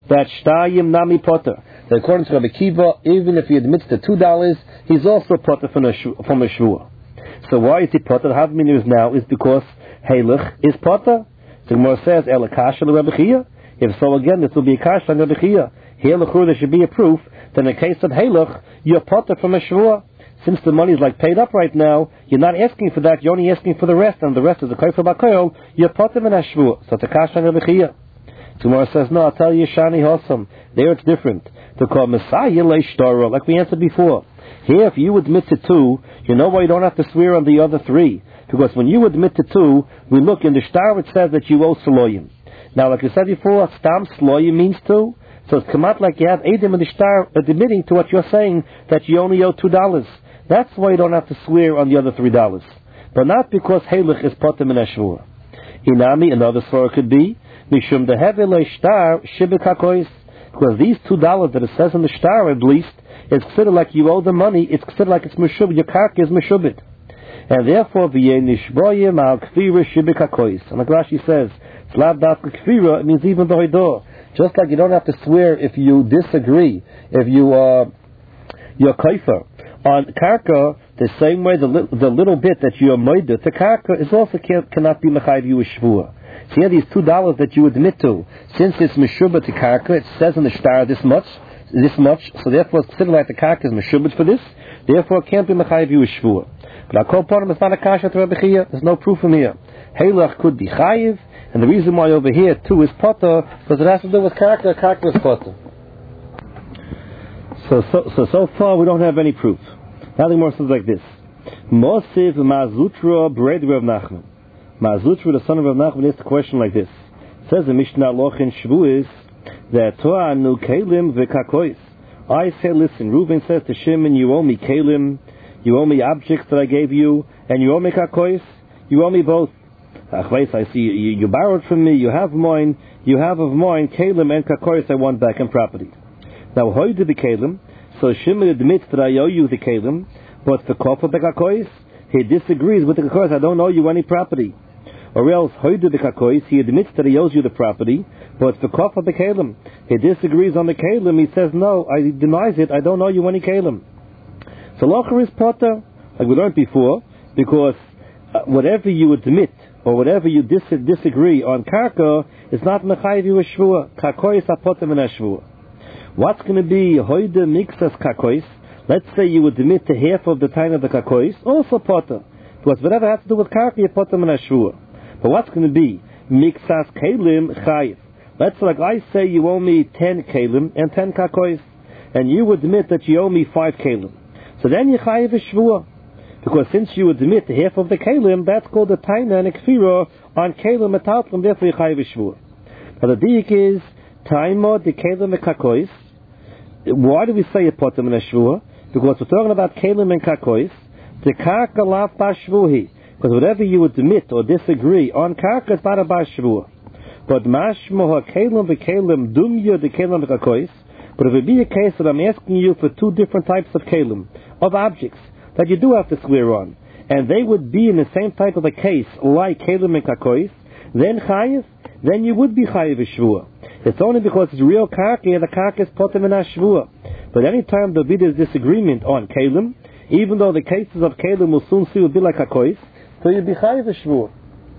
that shtayim nami potter. That according to Rabbi Kiva, even if he admits to $2, he's also potter from a shvua. So why is he potter? The half meaning now is because Heilich is potter. The Gemara says, Elakasha Rabbi Chia. If so, again, this will be a kasha on Rabbi Chia. Here, there should be a proof that in the case of Heilich, you're potter from a shvua. Since the money is like paid up right now, you're not asking for that, you're only asking for the rest, and the rest is a kaifa b'koil, you're potter from a shvua. So it's a kasha on Rabbi Chia. The Gemara says, no, I'll tell you, Shani Hossam. There it's different. To call Messiah leishtara, like we answered before. Here, if you admit to 2, you know why you don't have to swear on the other 3. Because when you admit to 2, we look in the shtar, it says that you owe Saloyim. Now, like I said before, Stam Saloyim means 2. So it's come out like you have Adam in the shtar admitting to what you're saying, that you only owe $2. That's why you don't have to swear on the other $3. But not because Heilich is potem in Ashvur. Inami, another story could be, Mishum dehevele shtar shibik hakois. Because these $2 that it says in the shtar, at least, is considered like you owe the money, it's considered like it's meshubit, your karka is meshubit. And therefore, v'yeh nishboyim al kfira shibik hakois. And like Rashi says, slav dafka kfira, it means even the hoidor. Just like you don't have to swear if you disagree, if you're kaifer. On karka, the same way the little bit that you're moida to karka is also cannot be mechayiv you a shvua. So here these $2 that you admit to, since it's meshubah to karka, it says in the shtar this much, so therefore it's considered like the karka is meshubah for this, therefore it can't be mechayiv you a shvua. But our kol panim is not a kasha to Rabbi Chia, there's no proof from here. Heilach could be chayiv, and the reason why over here too is potter, because it has to do with karka is potter. So far we don't have any proof. Nothing more says like this. Mosiv Mazutra Bred Rav Nachman. Mazutra, the son of Rav Nachman, asked a question like this. It says the Mishnah Loch in Shavuos that Torah nu kelim v'kakois. I say, listen, Reuven says to Shimon, you owe me kelim, you owe me objects that I gave you, and you owe me kakois. You owe me both. Achleis, I see you borrowed from me, you have mine, kelim and kakois I want back in property. Now, how did the kelim? So Shimon admits that I owe you the kelim, but the kofa bekakois, he disagrees with the kakois. I don't owe you any property. Or else, how did the kakois? He admits that he owes you the property, but the kofa bekalim, he disagrees on the kelim. He says no, he denies it. I don't owe you any kelim. So locher is potter, like we learned before, because whatever you admit or whatever you disagree on karka is not mechayiv you a shvua. Kakois are potter min a shvua. What's going to be hoide mixas kakois? Let's say you would admit to half of the time of the kakois, also potter. Because whatever has to do with karka, you potter min a shvua. But what's going to be mixas kelim chayiv? Let's say like I say you owe me 10 kelim and 10 kakois, and you admit that you owe me 5 kelim. So then you chayiv a shvua. Because since you admit to half of the kelim, that's called a taina and a kfira on kelim etaltlim, therefore you chayiv a shvua. Now the diik is taima de kelim kakois. Why do we say a potem in a shvua? Because we're talking about kelim and kakois. The karka lav bashvuhi. Because whatever you admit or disagree on karka is not a bashvua. But mashmoha kelim v'kelim dumya de kelim kakois. But if it be a case that I'm asking you for 2 different types of kelim, of objects, that you do have to swear on, and they would be in the same type of a case, like kelim and kakois, then chayiv, then you would be chayiv a shvua. It's only because it's real karka, the karka is potem in a shvua. But any time there be this disagreement on kelim, even though the cases of kelim will soon see will be like kakois, so you'd be chayiv a shvua.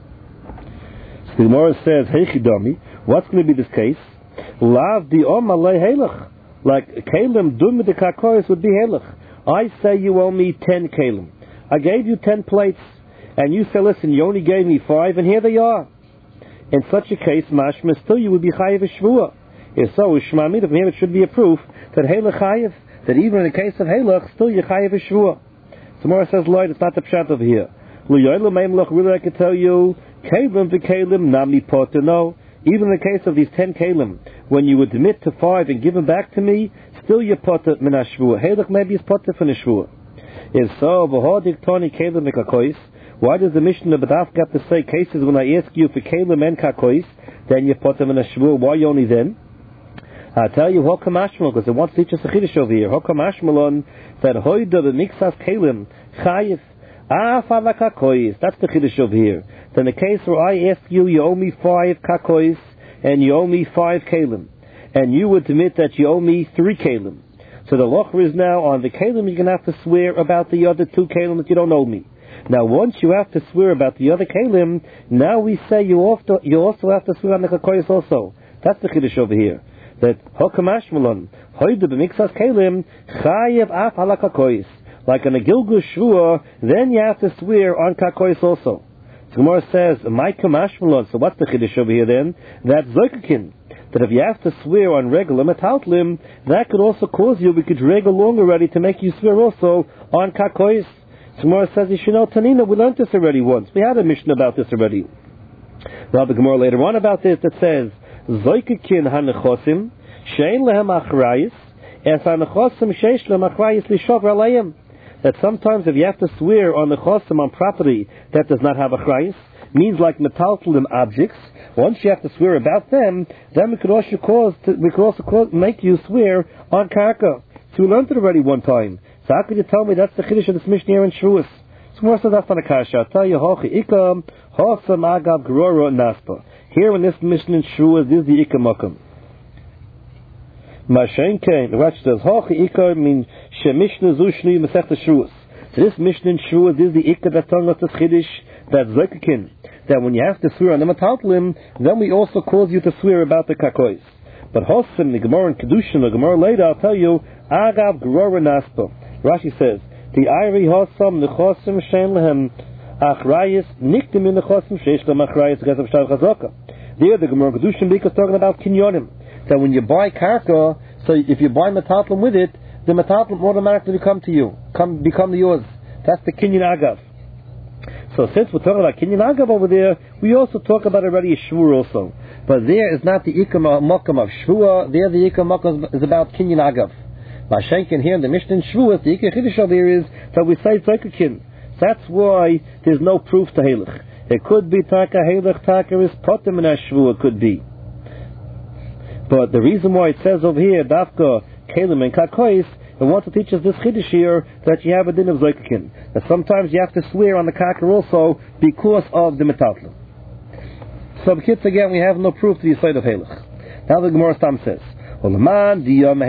So the Gemara says, hey chidami, what's going to be this case? Lav di om alei helach. Like kelim dum de kakois would be helach. I say you owe me 10 kelim. I gave you 10 plates, and you say, listen, you only gave me 5, and here they are. In such a case, mashma, still you would be chayiv a shvua. If so, shmamid, from here it should be a proof that helach chayiv, that even in the case of helach, still you chayiv a shvua. So Mora says, Lloyd, it's not the pshat over here. Really, I can tell you, kelim v'kelim nami poter. No, even in the case of these 10 kelim, when you admit to 5 and give them back to me, still you potter min a shvua. Helach maybe is potter from a shvua. If so, v'hodik toni kelim v'kakois, why does the Mishnah B'daf have to say cases when I ask you for kelim and kakois, then you potter min a shvua? Why only then? I'll tell you, Hokam Ashmal, because it wants to teach us a chiddush over here. Hokam Ashmalon, that hoida b'mixas kelim, chayiv, afala kakois. That's the chiddush over here. Then the case where I ask you, you owe me 5 kakois, and you owe me 5 kelim. and you would admit that you owe me 3 kelim. So the lochra is now on the kelim, you're going to have to swear about the other 2 kelim that you don't owe me. Now, once you have to swear about the other kelim, now we say you also have to swear on the kakoyis also. That's the chiddush over here. That hokamashmalon hoyde b'mixas kelim chayev af ala kakoyis. Like on a gilgush shvua, then you have to swear on kakoyis also. The Gemara says, my kamashmalon. So what's the chiddush over here then? That's zoikakin. That if you have to swear on regular metaltlim, that could also cause you, we could drag along already to make you swear also on kakoyis. The Gemara says, you should know Tanina, we learned this already once. We had a mission about this already. Now the Gemara later on about this that says, Zoikakin hanechosim, shein lehem achrayis, es hanechosim sheish lehem achrayis lishover alayim. That sometimes if you have to swear on the chosim on property that does not have achrayis, means like metaltlim objects, once you have to swear about them, then we could also make you swear on karka. So we learned it already one time. So how could you tell me that's the chiddush of this Mishnah here in Shavuos? So more so that's not a kasha. I'll tell you, hochi ikam, hochsam agav groro naspa. Here in this Mishnah in Shavuos, this is the ikam makam. Mashen came, the Rashi says, hochi ikam means shemishna zushni mesechta Shavuos. So this Mishnah in Shavuos, this is the ikam that's telling us this chiddush, that's zoikakin. That when you have to swear on the metaltlim, then we also cause you to swear about the kakois. But hosim, the Gemara in Kedushin, the Gemara later, I'll tell you, agav groro naspa. Rashi says, the Iri Hosam, the Chosim Shein Lehem Achrayis, Niktim in the Chosim Sheish Lehem Achrayis, Gazav Shtar Chazaka. There, the Gemara Kedushin Bika is talking about Kinyonim. That when you buy karka, so if you buy metatlim with it, the metatlim automatically become yours. That's the Kinyon Agav. So since we're talking about Kinyon Agav over there, we also talk about already a Shvur also. But there is not the Ikam Makam of Shvur, there the Ikam Makam is about Kinyon Agav. Mashenkin here in the Mishnah in Shavuos, the Ikar Chiddush over here is that we say Tzaykakin. That's why there's no proof to Halach. It could be Taka Halach, Taka is Potem in Shavuos, it could be. But the reason why it says over here, Dafka, Kalim and Kakois, it wants to teach us this Chiddush here, that you have a din of Tzaykakin. That sometimes you have to swear on the Kakar also because of the Metatlim. So, kids, again, we have no proof to the side of Halach. Now the Gemara Stam says, according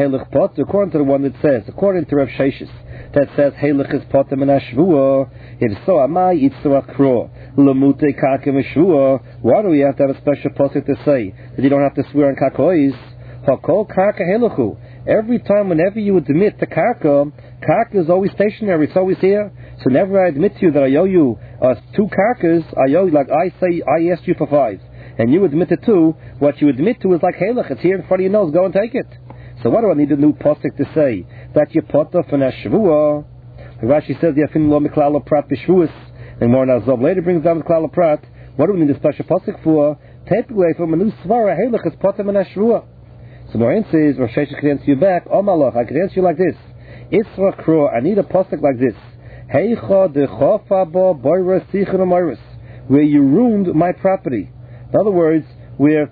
to the one that says, according to Rav Sheshis, that says Halach is potem in Ashvua. If so, amai itzra kro lamute kakem Ashvua. Why do we have to have a special pasuk to say that you don't have to swear on kakois? Hakol karka halachu. Every time, whenever you admit the karka is always stationary. It's always here. So whenever I admit to you that I owe you 2 karkas, I owe you, like I say, I asked you for 5. And you admit it to, what you admit to is like halach, it's here in front of your nose, go and take it. So what do I need a new pasuk to say? That you put off in a shvua. Rashi says, Yafin lo miklala prat b'shvuas. And more Nazov later brings down the klala prat. What do we need a special pasuk for? Take away from a new svara, halach is potem in a shvua. So Morin says, Rosh Hashanah can answer you back, oh malach, I can answer you like this. Isra kro, I need a pasuk like this. Heicha de chofa bo boiras sichon amoiras. Where you ruined my property. In other words, where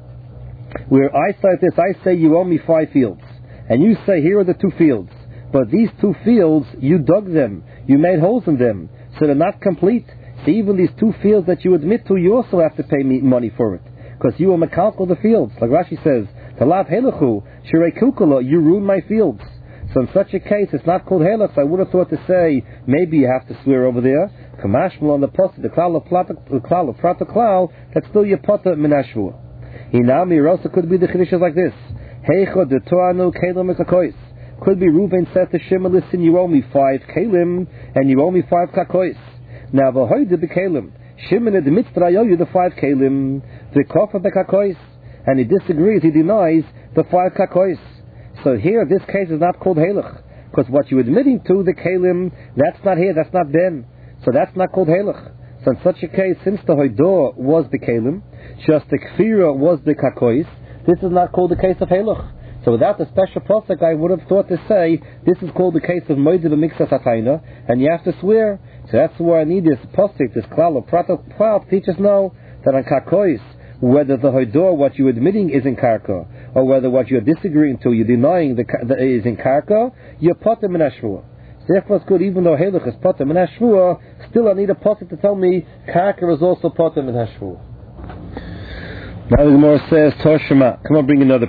I say this, I say you owe me 5 fields, and you say here are the 2 fields, but these 2 fields you dug them, you made holes in them, so they're not complete. So even these 2 fields that you admit to, you also have to pay me money for it, because you are mekalkel the fields. Like Rashi says, Talav helachu shirei kukula, you ruin my fields. So in such a case, it's not called halach. So I would have thought to say maybe you have to swear over there. Kamashmal on the post, the klal of prata klal, that's still your potter minashvua. Inami also could be the chiddush like this. Heicha de toanu kelim kakois. Could be Reuven said to Shimon, listen, you owe me 5 kelim and you owe me 5 kakois. Now v'hoyde b'kelim. Shimon admits that I owe you the 5 kelim, the kofa b'kakois, and he disagrees. He denies the 5 kakois. So here, this case is not called halach, because what you're admitting to, the kelim, that's not here, that's not then. So that's not called halach. So in such a case, since the hoidor was the kelim, just the kfira was the kakois, this is not called the case of halach. So without the special pasuk, I would have thought to say, this is called the case of moed b'mixas hatayna, and you have to swear. So that's why I need this pasuk, this klal of prata klal, to teach us now that on kakois, whether the hoidor, what you're admitting is in karka, or whether what you're disagreeing to, you're denying is in karka, you're potem in ashvua. Therefore it's good, even though halach is potem in ashvua, still I need a pasuk to tell me karka is also potem in ashvua. Now the Gemara says, Torah Shema, come on, bring another proof.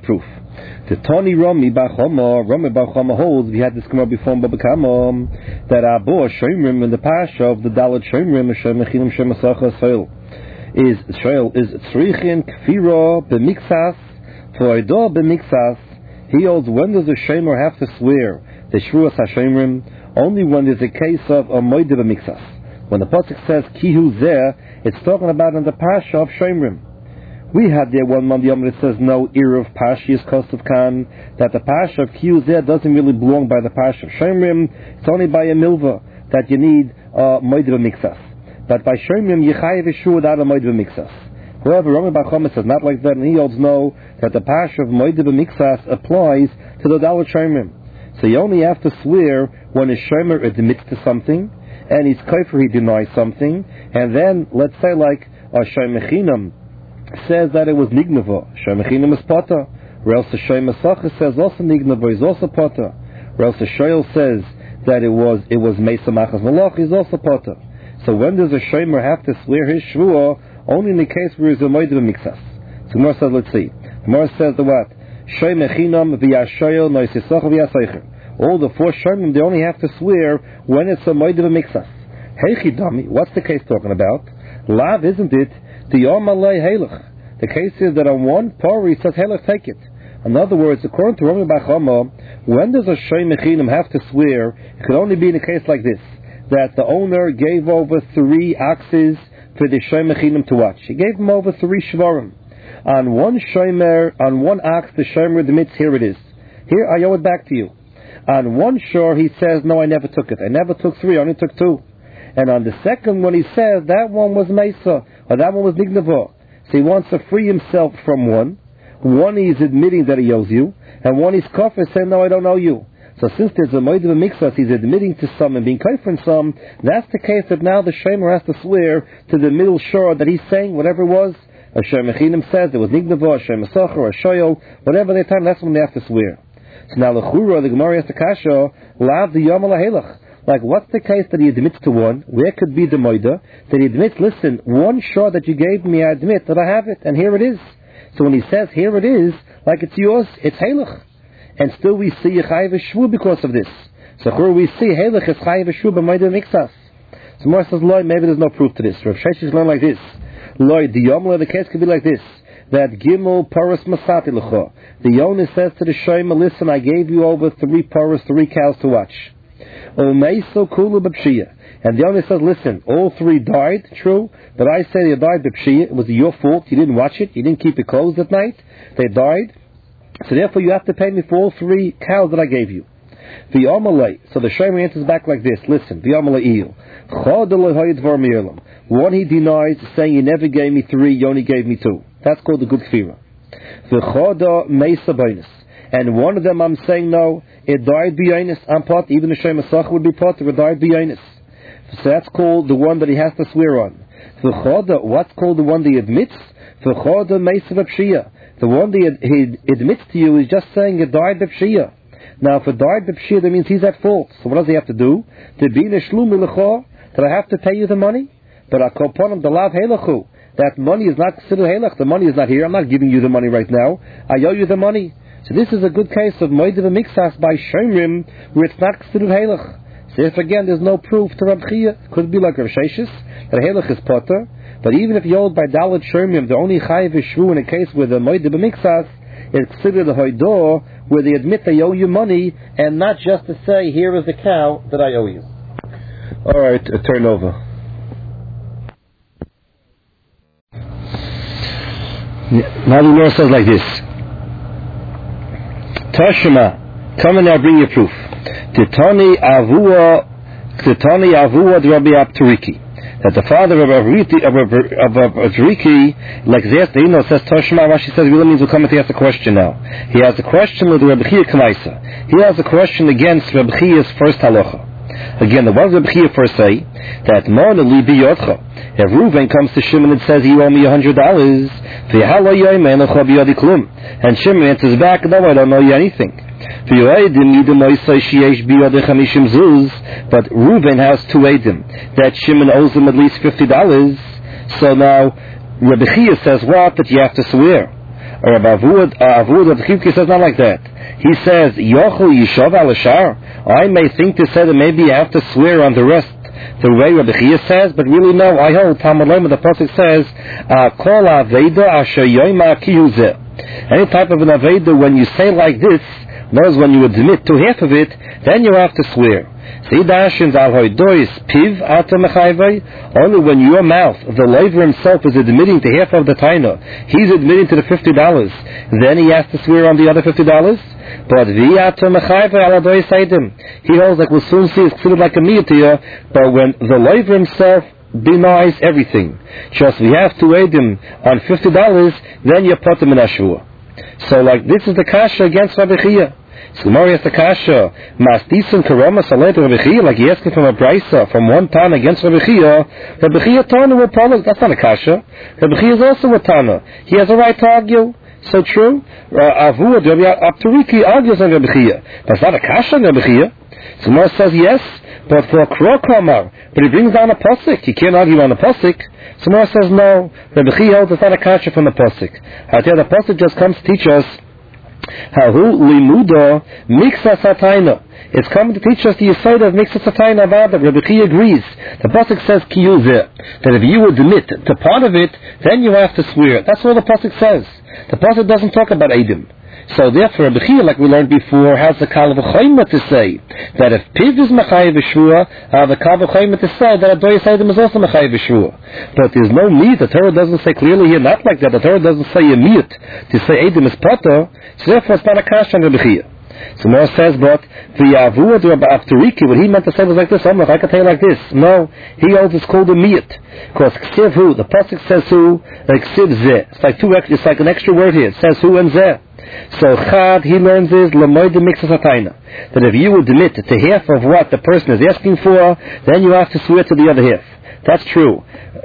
The Tani Rami Bar Chama holds, we had this Gemara before in Baba Kama, that Abo Shomrim in the Pasha of the Dalet Shomrim Shemechinim Shemasacha Soil is Tzrichin Kfira B'Mixas Toidah B'Mixas. He holds, when does a Shomer have to swear the Shruas HaShomrim? Only when there's a case of a Moide B'Mixas. When the Pasuk says Kihu Zeh, it's talking about in the Pasha of Shomrim. We had there one Monday Yom that says no Eruv Pashias Kosov Khan, that the Pasha of Kihu Zeh doesn't really belong by the Pasha of Shomrim. It's only by a Milva that you need Moide B'Mixas. But by Shomrim Yechayev Yishu without a Moide B'Mixas. However, Rami Bar Chama says not like that, and he holds no, that the Pasha of Moide B'Mixas applies to the Dalet Shomrim. So you only have to swear when a Shomer admits to something, and he's kafir, he denies something, and then, let's say like a Shemechinam says that it was Nignava, Shemechinam is Pata, or else the Shemesachah says also Nignava, is also Pata, or else the Shoel says that it was Mesa Machas Malach, is also Pata. So when does a Shomer have to swear his Shvuah? Only in the case where he's a Moed B'Mixas. So Gemara says, let's see. Gemara says the what? Shemechinam v'yashoyel noisisach v'yaseicher. All the four Shomim, they only have to swear when it's a Moed B'Mixas. Heichi Dami, what's the case talking about? Lav, isn't it? The Yom Alei Helech. The case is that on one parah he says, Helech, take it. In other words, according to Rami Bar Chama, when does a Shemechinam have to swear? It could only be in a case like this, that the owner gave over 3 oxes for the Shemechinam to watch. He gave him over 3 shvarim. On one ox, the Shomer admits, here it is. Here, I owe it back to you. On one shore, he says, no, I never took it. I never took 3, I only took 2. And on the second one, he says, that one was Mesa, or that one was Nignava. So he wants to free himself from one. One he's admitting that he owes you, and one he's kafir, saying, no, I don't owe you. So since there's a Moed B'Mixas, he's admitting to some and being kafir in some, that's the case that now the Shomer has to swear to the middle shore that he's saying, whatever it was. A Shemechinim says it was Nignava, a Shemesachar, a Shoyel, whatever their time, that's when they have to swear. So now the Gemara has to kasha, Lav the Yom Helech. Like, what's the case that he admits to one? Where could be the Moida? That he admits, listen, one shore that you gave me, I admit that I have it, and here it is. So when he says, here it is, like it's yours, it's Helech. And still we see Yechayev Shvu because of this. So here we see Helech is Chayev Shvu b'Moed B'Mixas. So Gemara says, Loi, maybe there's no proof to this. Rav Sheshes learned like this. Loi, the Yomla, the case could be like this. That Gimel Paras Masati L'cho. The Yonah says to the Shomer, listen, I gave you over 3 paras, 3 cows to watch. Umeiso Kulu B'Pshiyah. And the Yonah says, listen, all 3 died, true, but I say they died B'Pshiyah. It was your fault, you didn't watch it, you didn't keep it closed at night, they died. So therefore you have to pay me for all 3 cows that I gave you. V'yamalei. So the Shomer answers back like this. Listen, V'yamalei Iyul. One he denies, saying you never gave me 3, you only gave me 2. That's called the good kfira. V'choda meisa b'yinus. And one of them I'm saying no, it died b'yinus. I'm pot. Even the Shemesach would be pot. It died b'yinus. So that's called the one that he has to swear on. V'choda, what's called the one that he admits? V'choda meisa b'pshiyah. The one that he admits to you is just saying it died b'pshiyah. Now, if it died b'pshiyah, that means he's at fault. So what does he have to do? To be neshlum l'cho, that I have to pay you the money? But I call upon him the lav helachu. That money is not considered helach. The money is not here. I'm not giving you the money right now. I owe you the money. So this is a good case of Moed B'Mixas by Shomrim, where it's not considered helach. So if again there's no proof to Rav Chia, it could be like Rav Sheshes, that helach is potter. But even if you hold by Dalet Shomrim, the only chayiv is shvu in a case where the Moed B'Mixas is considered a hoidah, where they admit they owe you money, and not just to say, here is the cow that I owe you. Alright, turn over. Now the Lord says like this. Tashma, come and now bring your proof. Titani avua Rabbi Abturiki. That the father of Abturiki, like this, says Tashma. Rashi says, really means we'll come and he has a question now. He has a question with Rabbi Chia Kamaisa. He has a question against Rabbi Chia's first halacha. Again, the one Rabbi Chia first say that Mona li biyotcha. If Reuven comes to Shimon and says, you owe me $100, and Shimon answers back, no, I don't owe you anything. But Reuven has 2 edim that Shimon owes him at least $50. So now Rabbi Chia says what? That you have to swear. Or Avud of Chivki says not like that. He says, Yochel Yishav al Ashar. I may think to say that maybe I have to swear on the rest, the way Rabbi Chia says, but really no, I hold Talmud Lema, the Pasuk says, Kol Aveda Asher Yoima Kiyuzeh. Any type of an Aveda, when you say like this, knows when you admit to half of it, then you have to swear. Only when your mouth, the laver himself, is admitting to half of the taina, he's admitting to the $50, then he has to swear on the other $50. But he holds like we'll soon see, it's considered like a miyatiyah, but when the laver himself denies everything, just we have to aid him on $50, then you put him in ashur. So like this is the kasha against Rabbi Chia. So the Gemara has the kasha, Masdisun Karama Salet Rabbi Chia, like he asked from a brisa, from one Tana against Rabbi Chia. Rabbi Chia Tana will product, that's not a kasha. Rabbi Chia is also a Tana. He has a right to argue. So true. Avud, Rabbi Apturiki argues on Rabbi Chia. That's not a kasha on Rabbi Chia. So the Gemara says yes, but for a Krokamar, but he brings down a pasuk. He can't argue on a pasuk. So the Gemara says no. Rabbi Chia holds it's not a kasha from the pasuk. I tell you, the pasuk just comes to teach us Hahu limuda mixas hataina. It's coming to teach us the yesod of mixas hataina avada. Rabbi Chia agrees. The pasuk says kiyuzeh, that if you admit to part of it, then you have to swear. That's all the pasuk says. The pasuk doesn't talk about edim. So therefore, Rabbi Chia, like we learned before, has the kal v'choyma to say that if piv is mechayev v'shvua, the kal v'choyma to say that a doyis edim is also mechayev v'shvua. But there's no need. The Torah doesn't say clearly here, not like that. The Torah doesn't say a miyut to say edim is potter. So therefore, it's not a kasha on Rabbi Chia. So Mor says, but the Avud Rabbi Apturiki, what he meant to say was like this. I can tell you like this. No, he holds it's called a miyut. Because ksiv hu, the pasuk says hu, like ksiv zeh. It's like an extra word here. It says hu and zeh. So Chad, he learns is Lamoid mixas hataina, that if you admit to half of what the person is asking for, then you have to swear to the other half. That's true.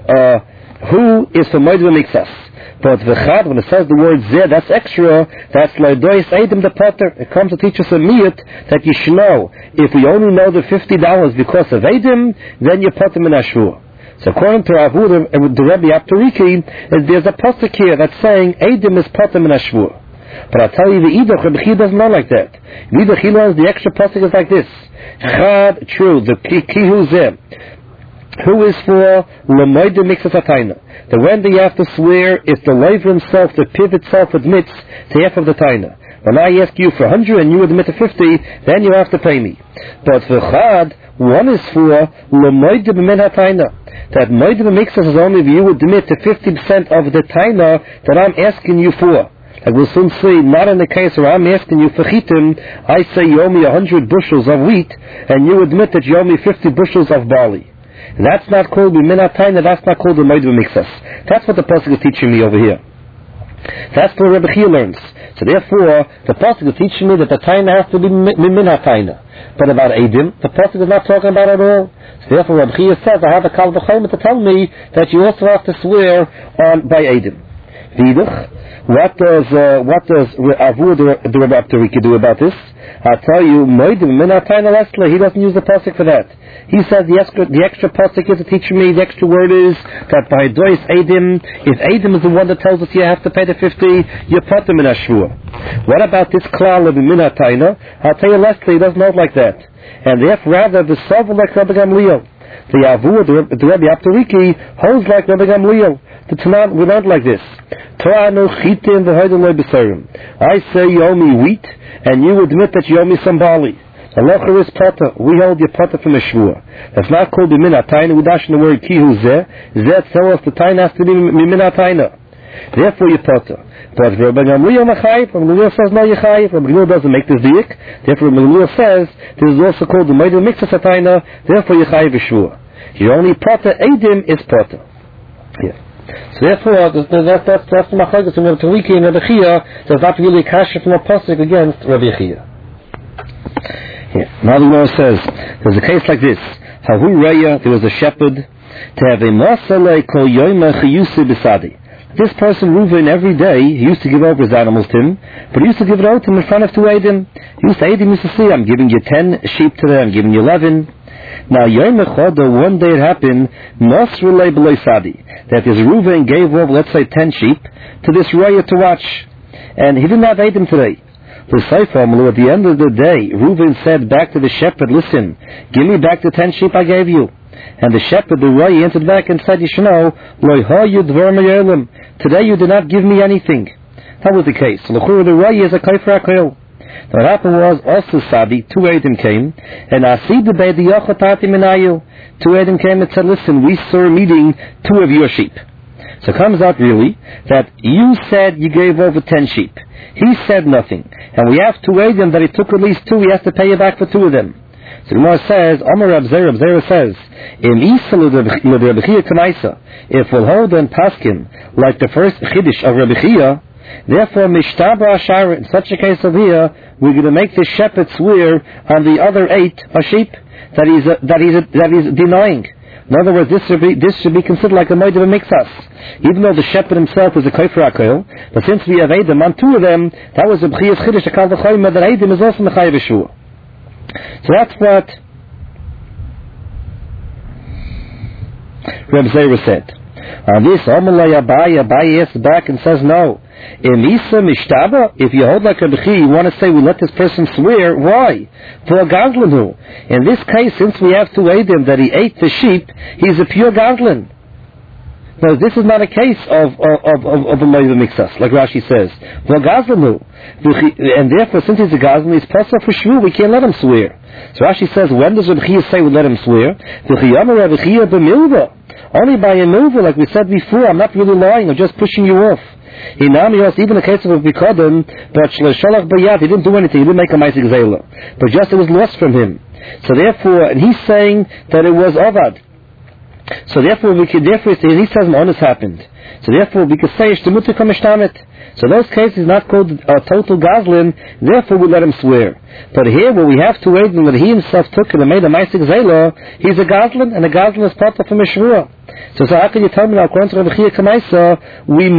Who is for Moid mixas? But V'chad, when it says the word zeh, that's extra. That's Leidois Eidim the Potter. It comes to teach us a miyut that you should know. If we only know the $50 because of Eidim, then you put them in ashur. So according to Avud, the Rebbe Apturiki, there's a pasuk here that's saying Eidim is put them in ashur. But I'll tell you, the Idach, Rabbi Chia doesn't know like that. The Idach, he learns the extra pasuk is like this. Chad, true, the kihu zeh. Who is for Lamoida mixas hataina? That when they have to swear, if the laver himself, the piv itself admits to half of the taina. When I ask you for 100 and you admit to 50, then you have to pay me. But for Chad, one is for Lamoida b'min hataina. That Moida mixas is only if you admit to 50% of the taina that I'm asking you for. I will soon say, not in the case where I'm asking you for chitim, I say you owe me 100 bushels of wheat, and you admit that you owe me 50 bushels of barley. That's not called b'minat taina, that's not called the moed b'mixas. That's what the pasuk is teaching me over here. That's what Rabbi Chia learns. So therefore, the pasuk is teaching me that the taina has to be b'minat taina. But about edim, the pasuk is not talking about it at all. So therefore, Rabbi Chia says, I have a kal v'choyma to tell me that you also have to swear on by edim. Vidach. What does Avud the Rebbe Apturiki do about this? I'll tell you, he doesn't use the pasuk for that. He says the extra pasuk is to teach me, the extra word is that by dois edim, if edim is the one that tells us you have to pay the 50, you put them in ashur. What about this klal of minatayna? I'll tell you Leslie, he doesn't know it like that. And therefore rather the sovereign like Rabbi Gamliel. The Avud, the Rebbe Apturiki, holds like Rabbi Gamliel. The Tanakh, we learned like this. I say you owe me wheat, and you admit that you owe me some barley. Halacha is pata. We hold your pata from a shvur. That's not called the minatayna. We dash in the word kihu zeh. Zeh tells us the taina has to be minatayna. Therefore you pata. But Rabbi Gamliel Machayev, Rabbi Gamliel says no Yechayev. Rabbi Gamliel doesn't make this diak. Therefore Rabbi Gamliel says this is also called the Moed Mixas Hataina. Therefore Yechayev is shvur. You only pata edim is pata. Yeah. So therefore, that's the machlokes from Rabbi Tariki and Rabbi Chia. There's not really a kasha from a pasuk against Rabbi Chia. Now the Gemara says, there's a case like this. Hahu Reya, there was a shepherd, to have a masale kol yoyma chiyusi besadi. This person, Reuven, every day, he used to give over his animals to him, but he used to give it out to him in front of two Eidim. He used to Eidim, used to say, I'm giving you 10 sheep today, I'm giving you 11. Now, Yom Echad, one day it happened, that this Reuven gave over, let's say, 10 sheep to this Raya to watch. and he didn't have Eidim today. At the end of the day, Reuven said back to the shepherd, listen, give me back the 10 sheep I gave you. And the shepherd, the Roy, answered back and said, today you did not give me anything. That was the case. So the Roy is a Kaifer HaKoil. What happened was, also Sadi, 2 Eidim came, and Asid the Be'edi Yachatati Minayu. 2 Eidim came and said, listen, we saw meeting 2 of your sheep. So it comes out really that you said you gave over 10 sheep. He said nothing. And we have 2 Eidim that he took at least 2, he has to pay you back for 2 of them. So the Gemara says, Amar Rab Zera says, if we'll hold and paskin like the first Chiddush of Rabbi Chia, therefore Mishtaba Ashara, in such a case of here, we're going to make the shepherd swear on the other 8 sheep that he's denying. In other words, this should be considered like a moed of a mixas. Even though the shepherd himself was a Kaifer HaKoil, but since we have Eidim on 2 of them, that was a B'chiyas Chiddush, a Kal V'choyim, that Eidim is also Mechayev Yeshua. So that's what Reb Zera said. On this, Abaye asks back and says, no. If you hold like a B'chi, you want to say, we let this person swear, why? For a Gazlanu. In this case, since we have 2 Eidim that he ate the sheep, he's a pure Gazlan. No, this is not a case of a Moed Mixas, like Rashi says. For Gazlanu. And therefore, since he's a Gazlan, he's possible for Shvu, we can't let him swear. So Rashi says, when does Rabbi Chia say we let him swear? Only by a milva, like we said before. I'm not really lying, I'm just pushing you off. Even the case of a Bikodim, but Shalach Bayat, he didn't do anything, he didn't make a Maisik Zayla. But just it was lost from him. So therefore, and he's saying that it was Avad. So therefore, and he says Ma'onis happened. So therefore, we could say Shtemutik HaMishtamet. So those cases not called a total Gazlin, therefore we let him swear. But here, where we have 2 Eidim that he himself took and made a Maisik Zayla, he's a Gazlin, and a Gazlin is part of a Mishvua. So how can you tell me now, according to Rabbi Chia Kamaisa, we